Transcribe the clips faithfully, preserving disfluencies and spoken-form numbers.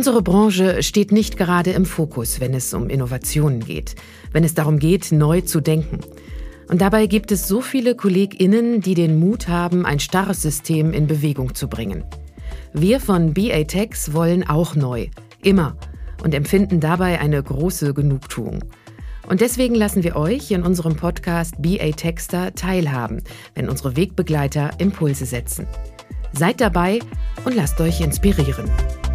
Unsere Branche steht nicht gerade im Fokus, wenn es um Innovationen geht, wenn es darum geht, neu zu denken. Und dabei gibt es so viele KollegInnen, die den Mut haben, ein starres System in Bewegung zu bringen. Wir von B A Tex wollen auch neu, immer, und empfinden dabei eine große Genugtuung. Und deswegen lassen wir euch in unserem Podcast B A Texter teilhaben, wenn unsere Wegbegleiter Impulse setzen. Seid dabei und lasst euch inspirieren.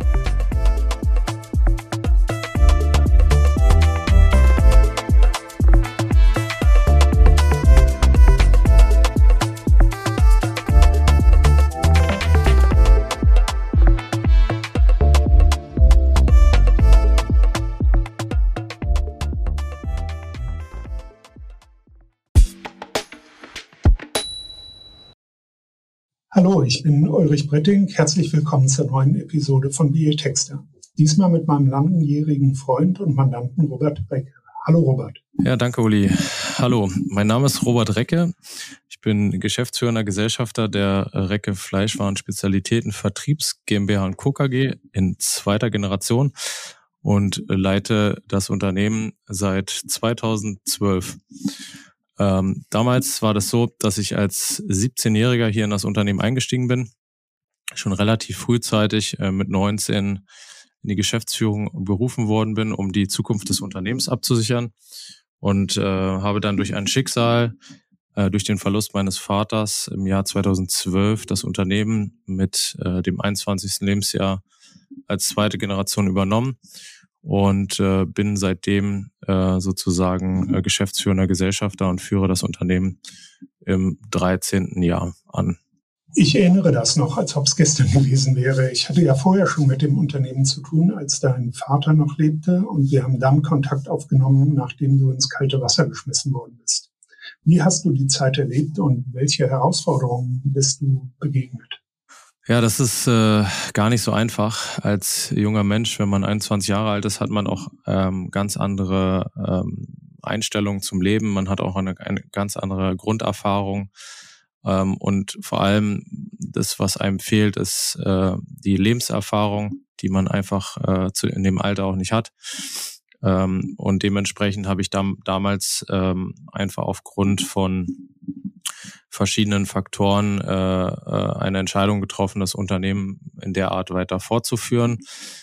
Hallo, ich bin Ulrich Britting. Herzlich willkommen zur neuen Episode von B A Texter. Diesmal mit meinem langjährigen Freund und Mandanten Robert Recke. Hallo Robert. Ja, danke Uli. Hallo, mein Name ist Robert Recke. Ich bin geschäftsführender Gesellschafter der Recke Fleischwaren Spezialitäten Vertriebs GmbH und Co. KG in zweiter Generation und leite das Unternehmen seit zweitausendzwölf. Ähm, damals war das so, dass ich als siebzehnjähriger hier in das Unternehmen eingestiegen bin, schon relativ frühzeitig äh, mit neunzehn in die Geschäftsführung berufen worden bin, um die Zukunft des Unternehmens abzusichern und äh, habe dann durch ein Schicksal, äh, durch den Verlust meines Vaters im Jahr zweitausendzwölf das Unternehmen mit äh, dem einundzwanzigsten Lebensjahr als zweite Generation übernommen. Und äh, bin seitdem äh, sozusagen äh, geschäftsführender Gesellschafter und führe das Unternehmen im dreizehnten Jahr an. Ich erinnere das noch, als ob es gestern gewesen wäre. Ich hatte ja vorher schon mit dem Unternehmen zu tun, als dein Vater noch lebte. Und wir haben dann Kontakt aufgenommen, nachdem du ins kalte Wasser geschmissen worden bist. Wie hast du die Zeit erlebt und welche Herausforderungen bist du begegnet? Ja, das ist äh, gar nicht so einfach. Als junger Mensch, wenn man einundzwanzig Jahre alt ist, hat man auch ähm, ganz andere ähm, Einstellungen zum Leben. Man hat auch eine, eine ganz andere Grunderfahrung. Ähm, und vor allem das, was einem fehlt, ist äh, die Lebenserfahrung, die man einfach äh, zu, in dem Alter auch nicht hat. Ähm, und dementsprechend habe ich dam- damals ähm, einfach aufgrund von verschiedenen Faktoren äh, eine Entscheidung getroffen, das Unternehmen in der Art weiter fortzuführen.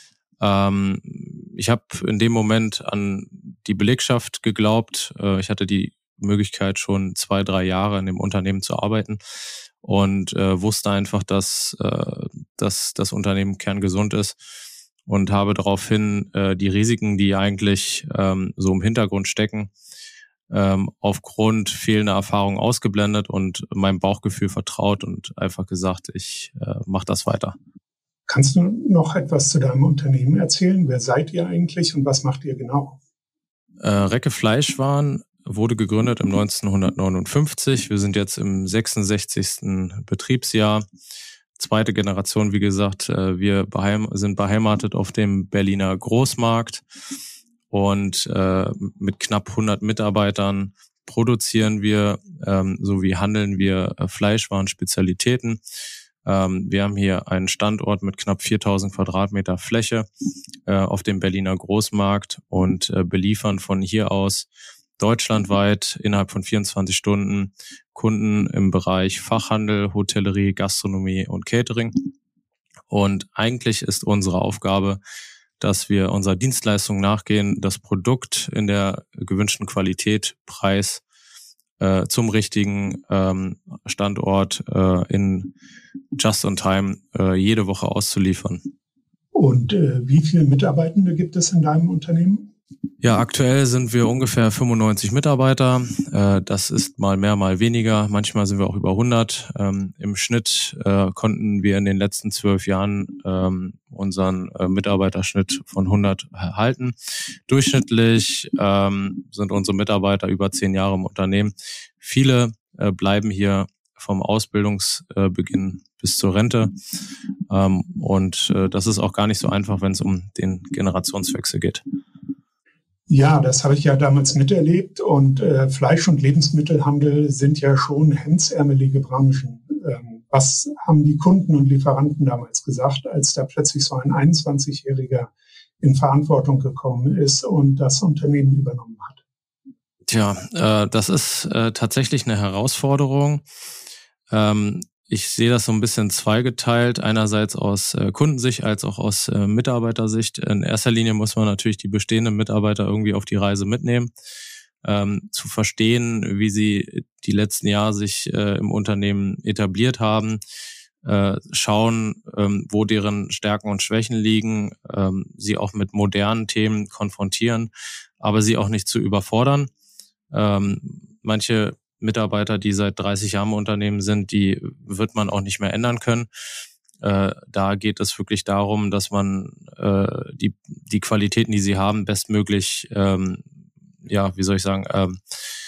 Ähm, ich habe in dem Moment an die Belegschaft geglaubt. Äh, ich hatte die Möglichkeit, schon zwei, drei Jahre in dem Unternehmen zu arbeiten und äh, wusste einfach, dass, äh, dass das Unternehmen kerngesund ist und habe daraufhin äh, die Risiken, die eigentlich ähm, so im Hintergrund stecken, Ähm, aufgrund fehlender Erfahrung ausgeblendet und meinem Bauchgefühl vertraut und einfach gesagt, ich äh, mache das weiter. Kannst du noch etwas zu deinem Unternehmen erzählen? Wer seid ihr eigentlich und was macht ihr genau? Äh, Recke Fleischwaren wurde gegründet im neunzehnhundertneunundfünfzig. Wir sind jetzt im sechsundsechzigsten Betriebsjahr. Zweite Generation, wie gesagt, äh, wir beheim- sind beheimatet auf dem Berliner Großmarkt. Und äh, mit knapp hundert Mitarbeitern produzieren wir ähm, sowie handeln wir äh, Fleischwaren, Spezialitäten. Ähm, wir haben hier einen Standort mit knapp viertausend Quadratmeter Fläche äh, auf dem Berliner Großmarkt und äh, beliefern von hier aus deutschlandweit innerhalb von vierundzwanzig Stunden Kunden im Bereich Fachhandel, Hotellerie, Gastronomie und Catering. Und eigentlich ist unsere Aufgabe, dass wir unserer Dienstleistung nachgehen, das Produkt in der gewünschten Qualität, Preis äh, zum richtigen ähm, Standort äh, in Just on Time äh, jede Woche auszuliefern. Und äh, wie viele Mitarbeitende gibt es in deinem Unternehmen? Ja, aktuell sind wir ungefähr fünfundneunzig Mitarbeiter. Äh, das ist mal mehr, mal weniger. Manchmal sind wir auch über hundert. Ähm, Im Schnitt äh, konnten wir in den letzten zwölf Jahren ähm, unseren äh, Mitarbeiterschnitt von hundert halten. Durchschnittlich ähm, sind unsere Mitarbeiter über zehn Jahre im Unternehmen. Viele äh, bleiben hier vom Ausbildungsbeginn bis zur Rente. Ähm, und äh, das ist auch gar nicht so einfach, wenn es um den Generationswechsel geht. Ja, das habe ich ja damals miterlebt und äh, Fleisch- und Lebensmittelhandel sind ja schon hemdsärmelige Branchen. Ähm, Was haben die Kunden und Lieferanten damals gesagt, als da plötzlich so ein einundzwanzigjähriger in Verantwortung gekommen ist und das Unternehmen übernommen hat? Tja, äh, das ist äh, tatsächlich eine Herausforderung. Ähm, ich sehe das so ein bisschen zweigeteilt, einerseits aus äh, Kundensicht als auch aus äh, Mitarbeitersicht. In erster Linie muss man natürlich die bestehenden Mitarbeiter irgendwie auf die Reise mitnehmen, ähm, zu verstehen, wie sie die letzten Jahre sich äh, im Unternehmen etabliert haben, äh, schauen, ähm, wo deren Stärken und Schwächen liegen, ähm, sie auch mit modernen Themen konfrontieren, aber sie auch nicht zu überfordern. Ähm, manche Mitarbeiter, die seit dreißig Jahren im Unternehmen sind, die wird man auch nicht mehr ändern können. Äh, da geht es wirklich darum, dass man äh, die die Qualitäten, die sie haben, bestmöglich, ähm, ja, wie soll ich sagen, ähm,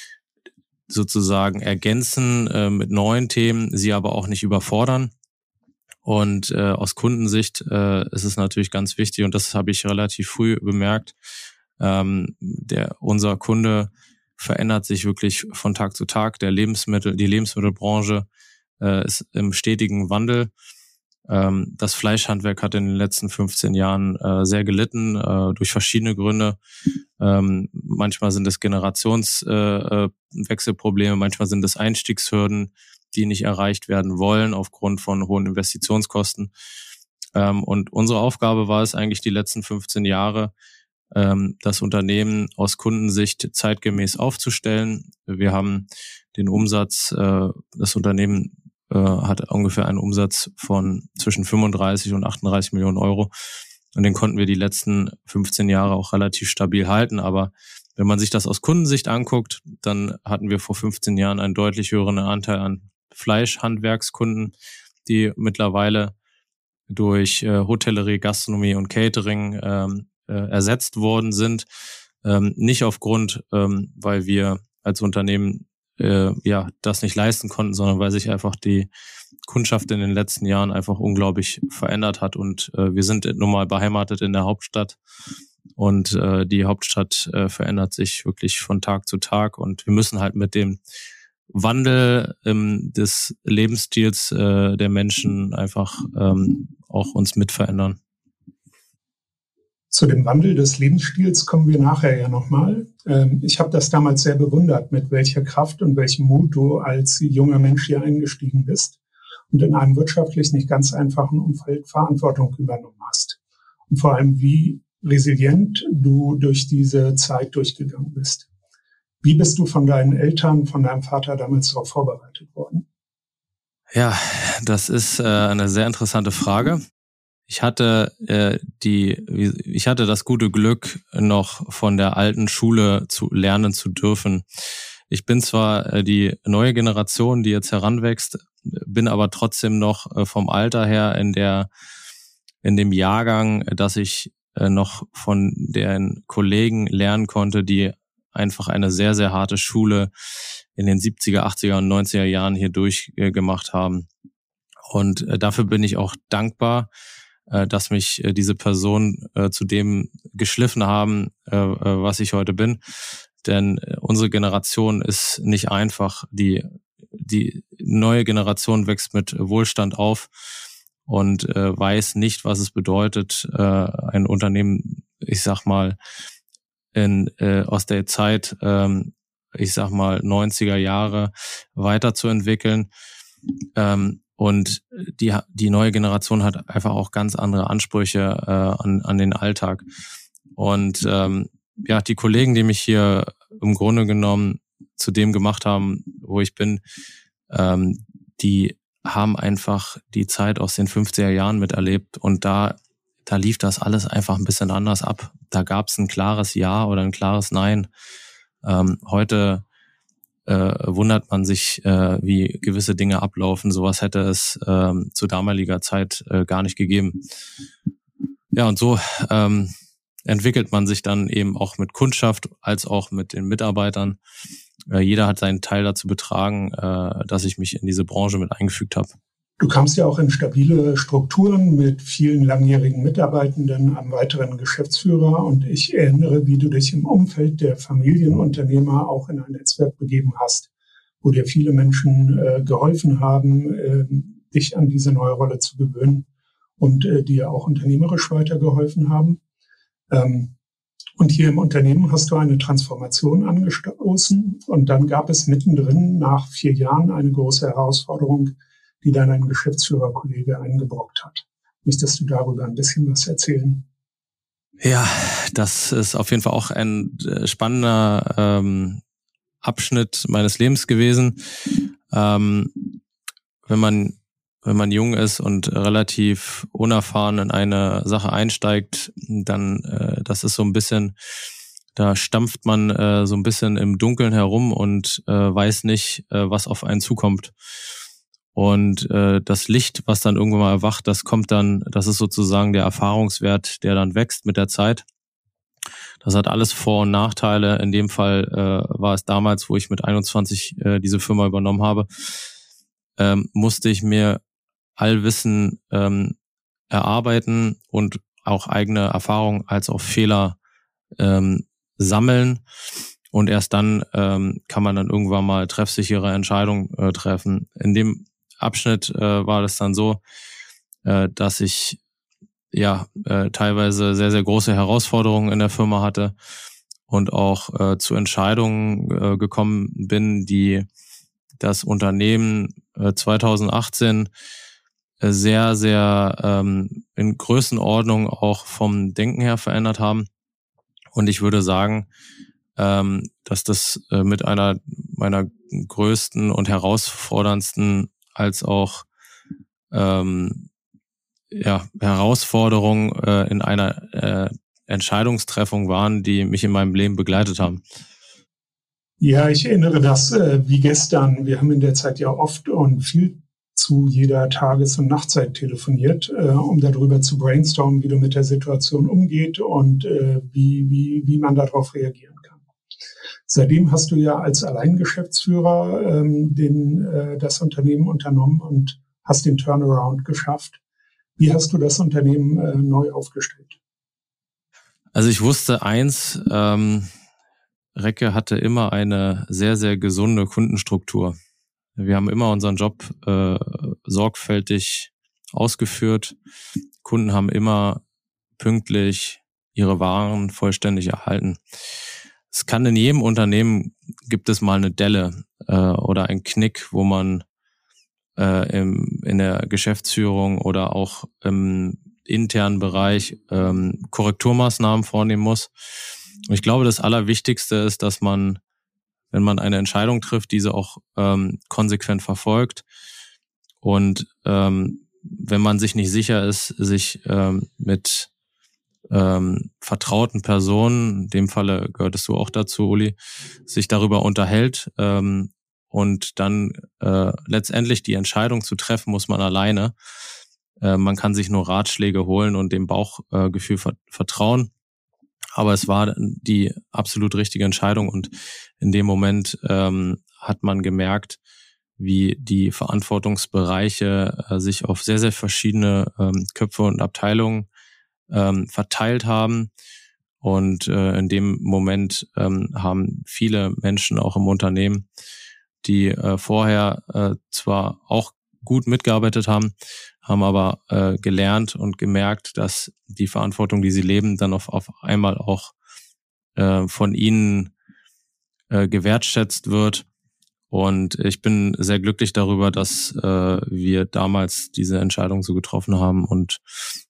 sozusagen ergänzen äh, mit neuen Themen, sie aber auch nicht überfordern. Und äh, aus Kundensicht äh, ist es natürlich ganz wichtig, und das habe ich relativ früh bemerkt, ähm, der unser Kunde verändert sich wirklich von Tag zu Tag. Der Lebensmittel, die Lebensmittelbranche äh, ist im stetigen Wandel. Ähm, das Fleischhandwerk hat in den letzten fünfzehn Jahren äh, sehr gelitten, äh, durch verschiedene Gründe. Ähm, manchmal sind es Generationswechselprobleme, äh, manchmal sind es Einstiegshürden, die nicht erreicht werden wollen aufgrund von hohen Investitionskosten. Ähm, und unsere Aufgabe war es eigentlich die letzten fünfzehn Jahre, das Unternehmen aus Kundensicht zeitgemäß aufzustellen. Wir haben den Umsatz, das Unternehmen hat ungefähr einen Umsatz von zwischen fünfunddreißig und achtunddreißig Millionen Euro. Und den konnten wir die letzten fünfzehn Jahre auch relativ stabil halten. Aber wenn man sich das aus Kundensicht anguckt, dann hatten wir vor fünfzehn Jahren einen deutlich höheren Anteil an Fleischhandwerkskunden, die mittlerweile durch Hotellerie, Gastronomie und Catering ähm, ersetzt worden sind, ähm, nicht aufgrund, ähm, weil wir als Unternehmen äh, ja das nicht leisten konnten, sondern weil sich einfach die Kundschaft in den letzten Jahren einfach unglaublich verändert hat, und äh, wir sind nun mal beheimatet in der Hauptstadt, und äh, die Hauptstadt äh, verändert sich wirklich von Tag zu Tag, und wir müssen halt mit dem Wandel ähm, des Lebensstils äh, der Menschen einfach ähm, auch uns mit verändern. Zu dem Wandel des Lebensstils kommen wir nachher ja nochmal. Ich habe das damals sehr bewundert, mit welcher Kraft und welchem Mut du als junger Mensch hier eingestiegen bist und in einem wirtschaftlich nicht ganz einfachen Umfeld Verantwortung übernommen hast. Und vor allem, wie resilient du durch diese Zeit durchgegangen bist. Wie bist du von deinen Eltern, von deinem Vater damals darauf vorbereitet worden? Ja, das ist äh, eine sehr interessante Frage. Ich hatte äh, die, ich hatte das gute Glück, noch von der alten Schule zu lernen zu dürfen. Ich bin zwar äh, die neue Generation, die jetzt heranwächst, bin aber trotzdem noch äh, vom Alter her in der, in dem Jahrgang, dass ich äh, noch von den Kollegen lernen konnte, die einfach eine sehr, sehr harte Schule in den siebziger, achtziger und neunziger Jahren hier durchgemacht äh, haben. Und äh, dafür bin ich auch dankbar, dass mich diese Personen äh, zu dem geschliffen haben, äh, was ich heute bin. Denn unsere Generation ist nicht einfach. Die, die neue Generation wächst mit Wohlstand auf und äh, weiß nicht, was es bedeutet, äh, ein Unternehmen, ich sag mal, in, äh, aus der Zeit, äh, ich sag mal, neunziger Jahre weiterzuentwickeln. Ähm, Und die die neue Generation hat einfach auch ganz andere Ansprüche äh, an an den Alltag. Und ähm, ja, die Kollegen, die mich hier im Grunde genommen zu dem gemacht haben, wo ich bin, ähm, die haben einfach die Zeit aus den fünfziger Jahren miterlebt. Und da da lief das alles einfach ein bisschen anders ab. Da gab es ein klares Ja oder ein klares Nein. Ähm, heute Äh, wundert man sich, äh, wie gewisse Dinge ablaufen. Sowas hätte es ähm, zu damaliger Zeit äh, gar nicht gegeben. Ja, und so ähm, entwickelt man sich dann eben auch mit Kundschaft als auch mit den Mitarbeitern. Äh, jeder hat seinen Teil dazu betragen, äh, dass ich mich in diese Branche mit eingefügt habe. Du kamst ja auch in stabile Strukturen mit vielen langjährigen Mitarbeitenden, einem weiteren Geschäftsführer. Und ich erinnere, wie du dich im Umfeld der Familienunternehmer auch in ein Netzwerk begeben hast, wo dir viele Menschen äh, geholfen haben, äh, dich an diese neue Rolle zu gewöhnen und äh, dir auch unternehmerisch weitergeholfen haben. Ähm, und hier im Unternehmen hast du eine Transformation angestoßen und dann gab es mittendrin nach vier Jahren eine große Herausforderung, die dann ein Geschäftsführerkollege eingebrockt hat. Möchtest du darüber ein bisschen was erzählen? Ja, das ist auf jeden Fall auch ein spannender ähm, Abschnitt meines Lebens gewesen. Ähm, wenn man wenn man jung ist und relativ unerfahren in eine Sache einsteigt, dann äh, das ist so ein bisschen, da stampft man äh, so ein bisschen im Dunkeln herum und äh, weiß nicht, äh, was auf einen zukommt. Und äh, das Licht, was dann irgendwann mal erwacht, das kommt dann, das ist sozusagen der Erfahrungswert, der dann wächst mit der Zeit. Das hat alles Vor- und Nachteile. In dem Fall äh, war es damals, wo ich mit einundzwanzig äh, diese Firma übernommen habe, ähm, musste ich mir Allwissen ähm, erarbeiten und auch eigene Erfahrungen als auch Fehler ähm, sammeln. Und erst dann ähm, kann man dann irgendwann mal treffsichere Entscheidungen äh, treffen. In dem Abschnitt äh, war das dann so, äh, dass ich ja äh, teilweise sehr, sehr große Herausforderungen in der Firma hatte und auch äh, zu Entscheidungen äh, gekommen bin, die das Unternehmen äh, zweitausendachtzehn äh, sehr, sehr ähm, in Größenordnung auch vom Denken her verändert haben. Und ich würde sagen, ähm, dass das äh, mit einer meiner größten und herausforderndsten als auch ähm, ja, Herausforderungen äh, in einer äh, Entscheidungstreffung waren, die mich in meinem Leben begleitet haben. Ja, ich erinnere das äh, wie gestern. Wir haben in der Zeit ja oft und viel zu jeder Tages- und Nachtzeit telefoniert, äh, um darüber zu brainstormen, wie du mit der Situation umgeht und äh, wie, wie, wie man darauf reagieren kann. Seitdem hast du ja als Alleingeschäftsführer ähm, den, äh, das Unternehmen unternommen und hast den Turnaround geschafft. Wie hast du das Unternehmen äh, neu aufgestellt? Also ich wusste eins, ähm, Recke hatte immer eine sehr, sehr gesunde Kundenstruktur. Wir haben immer unseren Job äh, sorgfältig ausgeführt. Kunden haben immer pünktlich ihre Waren vollständig erhalten. Es kann in jedem Unternehmen, gibt es mal eine Delle äh, oder einen Knick, wo man äh, im, in der Geschäftsführung oder auch im internen Bereich ähm, Korrekturmaßnahmen vornehmen muss. Und ich glaube, das Allerwichtigste ist, dass man, wenn man eine Entscheidung trifft, diese auch ähm, konsequent verfolgt und ähm, wenn man sich nicht sicher ist, sich ähm, mit ähm, vertrauten Personen, in dem Falle gehörtest du auch dazu, Uli, sich darüber unterhält ähm, und dann äh, letztendlich die Entscheidung zu treffen, muss man alleine. Äh, man kann sich nur Ratschläge holen und dem Bauchgefühl äh, ver- vertrauen. Aber es war die absolut richtige Entscheidung und in dem Moment ähm, hat man gemerkt, wie die Verantwortungsbereiche äh, sich auf sehr, sehr verschiedene ähm, Köpfe und Abteilungen ähm, verteilt haben. Und äh, in dem Moment ähm, haben viele Menschen auch im Unternehmen, die äh, vorher äh, zwar auch gut mitgearbeitet haben, haben aber äh, gelernt und gemerkt, dass die Verantwortung, die sie leben, dann auf, auf einmal auch äh, von ihnen äh, gewertschätzt wird. Und ich bin sehr glücklich darüber, dass äh, wir damals diese Entscheidung so getroffen haben und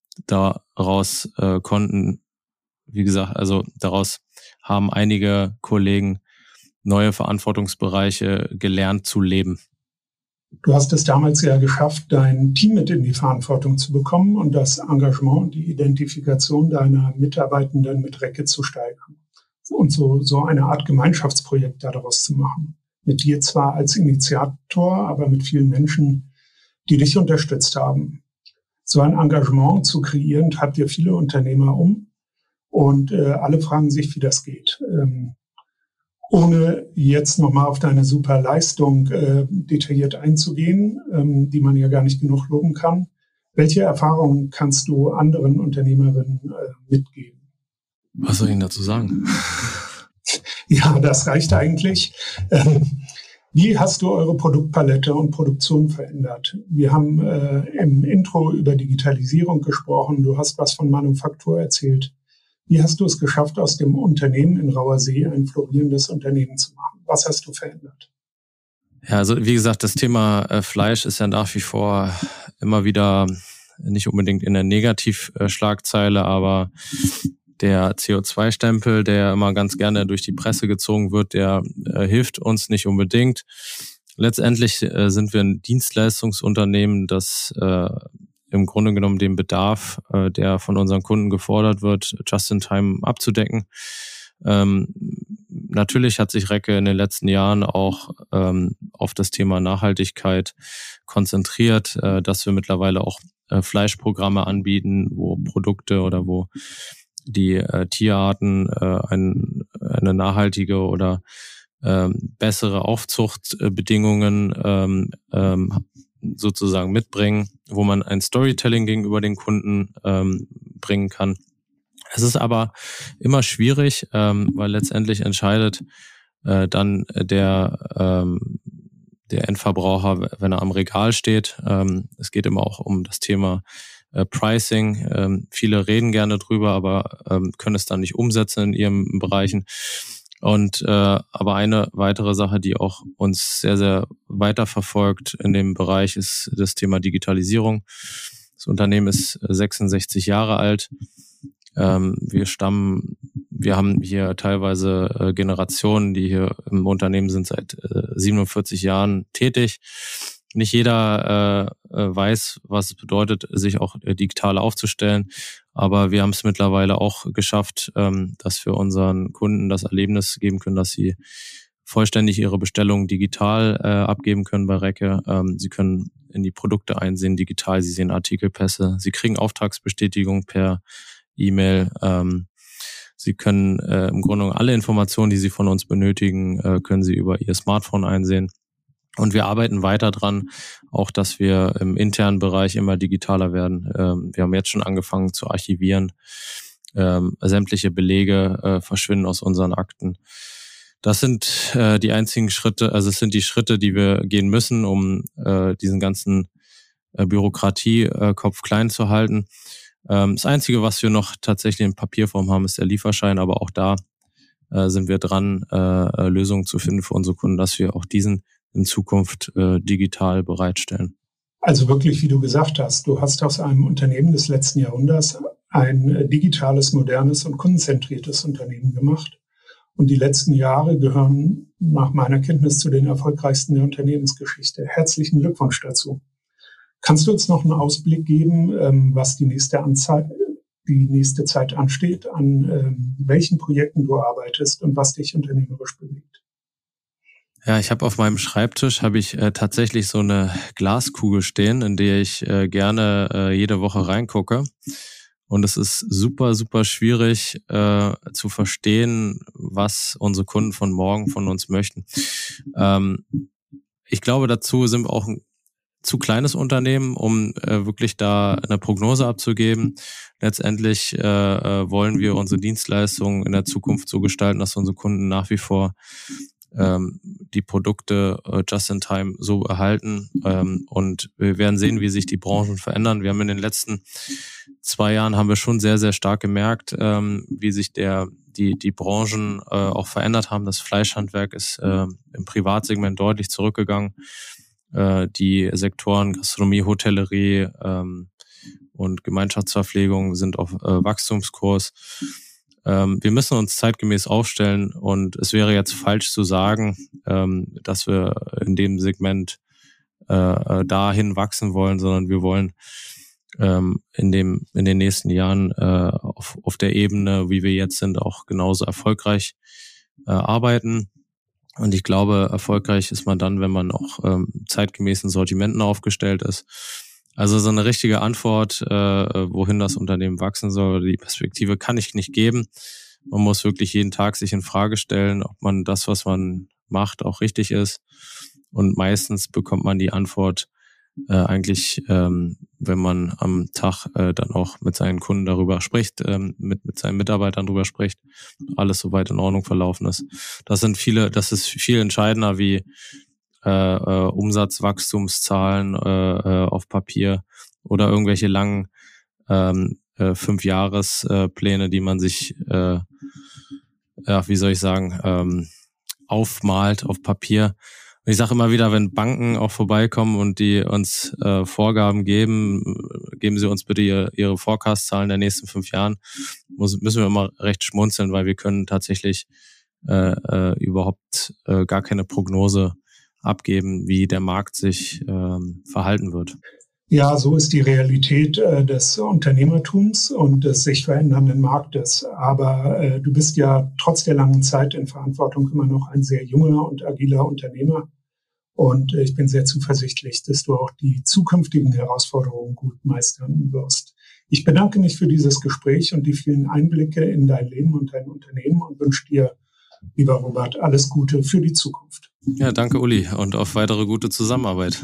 daraus äh, konnten, wie gesagt, also daraus haben einige Kollegen neue Verantwortungsbereiche gelernt zu leben. Du hast es damals ja geschafft, dein Team mit in die Verantwortung zu bekommen und das Engagement und die Identifikation deiner Mitarbeitenden mit Recke zu steigern und so, so eine Art Gemeinschaftsprojekt daraus zu machen. Mit dir zwar als Initiator, aber mit vielen Menschen, die dich unterstützt haben. So ein Engagement zu kreieren, treibt dir viele Unternehmer um und äh, alle fragen sich, wie das geht. Ähm, Ohne jetzt nochmal auf deine super Leistung äh, detailliert einzugehen, ähm, die man ja gar nicht genug loben kann. Welche Erfahrungen kannst du anderen Unternehmerinnen äh, mitgeben? Was soll ich Ihnen dazu sagen? Ja, das reicht eigentlich. Ähm, Wie hast du eure Produktpalette und Produktion verändert? Wir haben äh, im Intro über Digitalisierung gesprochen. Du hast was von Manufaktur erzählt. Wie hast du es geschafft, aus dem Unternehmen in Rauersee ein florierendes Unternehmen zu machen? Was hast du verändert? Ja, also wie gesagt, das Thema äh, Fleisch ist ja nach wie vor immer wieder nicht unbedingt in der Negativschlagzeile, aber der C O zwei Stempel, der immer ganz gerne durch die Presse gezogen wird, der äh, hilft uns nicht unbedingt. Letztendlich äh, sind wir ein Dienstleistungsunternehmen, das äh, im Grunde genommen den Bedarf, äh, der von unseren Kunden gefordert wird, just in time abzudecken. Ähm, natürlich hat sich Recke in den letzten Jahren auch ähm, auf das Thema Nachhaltigkeit konzentriert, äh, dass wir mittlerweile auch äh, Fleischprogramme anbieten, wo Produkte oder wo die äh, Tierarten äh, ein, eine nachhaltige oder ähm, bessere Aufzuchtbedingungen ähm, ähm, sozusagen mitbringen, wo man ein Storytelling gegenüber den Kunden ähm, bringen kann. Es ist aber immer schwierig, ähm, weil letztendlich entscheidet äh, dann der ähm, der Endverbraucher, wenn er am Regal steht. Ähm, es geht immer auch um das Thema äh, Pricing. Ähm, viele reden gerne drüber, aber ähm, können es dann nicht umsetzen in ihren Bereichen. Und äh, aber eine weitere Sache, die auch uns sehr, sehr weiterverfolgt in dem Bereich, ist das Thema Digitalisierung. Das Unternehmen ist sechsundsechzig Jahre alt. Ähm, wir stammen, wir haben hier teilweise äh, Generationen, die hier im Unternehmen sind seit äh, siebenundvierzig Jahren tätig. Nicht jeder äh, weiß, was es bedeutet, sich auch äh, digital aufzustellen. Aber wir haben es mittlerweile auch geschafft, ähm, dass wir unseren Kunden das Erlebnis geben können, dass sie vollständig ihre Bestellungen digital äh, abgeben können bei Recke. Ähm, sie können in die Produkte einsehen digital, sie sehen Artikelpässe, sie kriegen Auftragsbestätigung per E-Mail. Ähm, sie können äh, im Grunde alle Informationen, die sie von uns benötigen, äh, können sie über ihr Smartphone einsehen. Und wir arbeiten weiter dran, auch dass wir im internen Bereich immer digitaler werden. Ähm, wir haben jetzt schon angefangen zu archivieren. Ähm, sämtliche Belege äh, verschwinden aus unseren Akten. Das sind äh, die einzigen Schritte, also es sind die Schritte, die wir gehen müssen, um äh, diesen ganzen äh, Bürokratie-Kopf äh, klein zu halten. Ähm, das Einzige, was wir noch tatsächlich in Papierform haben, ist der Lieferschein, aber auch da äh, sind wir dran, äh, Lösungen zu finden für unsere Kunden, dass wir auch diesen in Zukunft äh, digital bereitstellen. Also wirklich, wie du gesagt hast, du hast aus einem Unternehmen des letzten Jahrhunderts ein äh, digitales, modernes und kundenzentriertes Unternehmen gemacht. Und die letzten Jahre gehören nach meiner Kenntnis zu den erfolgreichsten der Unternehmensgeschichte. Herzlichen Glückwunsch dazu. Kannst du uns noch einen Ausblick geben, ähm, was die nächste, Anzei- die nächste Zeit ansteht, an ähm, welchen Projekten du arbeitest und was dich unternehmerisch bewegt? Ja, ich habe auf meinem Schreibtisch habe ich äh, tatsächlich so eine Glaskugel stehen, in der ich äh, gerne äh, jede Woche reingucke. Und es ist super, super schwierig äh, zu verstehen, was unsere Kunden von morgen von uns möchten. Ähm, ich glaube, dazu sind wir auch ein zu kleines Unternehmen, um äh, wirklich da eine Prognose abzugeben. Letztendlich äh, äh, wollen wir unsere Dienstleistungen in der Zukunft so gestalten, dass unsere Kunden nach wie vor ähm, die Produkte äh, just in time so erhalten. Ähm, und wir werden sehen, wie sich die Branchen verändern. Wir haben in den letzten zwei Jahren haben wir schon sehr, sehr stark gemerkt, ähm, wie sich der die die Branchen äh, auch verändert haben. Das Fleischhandwerk ist äh, im Privatsegment deutlich zurückgegangen. Äh, die Sektoren Gastronomie, Hotellerie ähm, und Gemeinschaftsverpflegung sind auf äh, Wachstumskurs. Ähm, wir müssen uns zeitgemäß aufstellen und es wäre jetzt falsch zu sagen, ähm, dass wir in dem Segment äh, dahin wachsen wollen, sondern wir wollen ähm, in dem in den nächsten Jahren äh, auf, auf der Ebene, wie wir jetzt sind, auch genauso erfolgreich äh, arbeiten. Und ich glaube, erfolgreich ist man dann, wenn man auch ähm, zeitgemäßen Sortimenten aufgestellt ist. Also so eine richtige Antwort, äh, wohin das Unternehmen wachsen soll, die Perspektive kann ich nicht geben. Man muss wirklich jeden Tag sich in Frage stellen, ob man das, was man macht, auch richtig ist. Und meistens bekommt man die Antwort äh, eigentlich, ähm, wenn man am Tag äh, dann auch mit seinen Kunden darüber spricht, ähm, mit mit seinen Mitarbeitern darüber spricht, alles soweit in Ordnung verlaufen ist. Das sind viele, das ist viel entscheidender wie äh, äh, Umsatzwachstumszahlen äh, auf Papier oder irgendwelche langen ähm, äh, Fünfjahrespläne, äh, die man sich, äh, ja, wie soll ich sagen, ähm, aufmalt auf Papier. Und ich sage immer wieder, wenn Banken auch vorbeikommen und die uns äh, Vorgaben geben, geben sie uns bitte ihre, ihre Forecast-Zahlen der nächsten fünf Jahren, muss, müssen wir immer recht schmunzeln, weil wir können tatsächlich äh, äh, überhaupt äh, gar keine Prognose abgeben, wie der Markt sich ähm, verhalten wird. Ja, so ist die Realität äh, des Unternehmertums und des sich verändernden Marktes. Aber äh, du bist ja trotz der langen Zeit in Verantwortung immer noch ein sehr junger und agiler Unternehmer. Und äh, ich bin sehr zuversichtlich, dass du auch die zukünftigen Herausforderungen gut meistern wirst. Ich bedanke mich für dieses Gespräch und die vielen Einblicke in dein Leben und dein Unternehmen und wünsche dir, lieber Robert, alles Gute für die Zukunft. Ja, danke Uli und auf weitere gute Zusammenarbeit.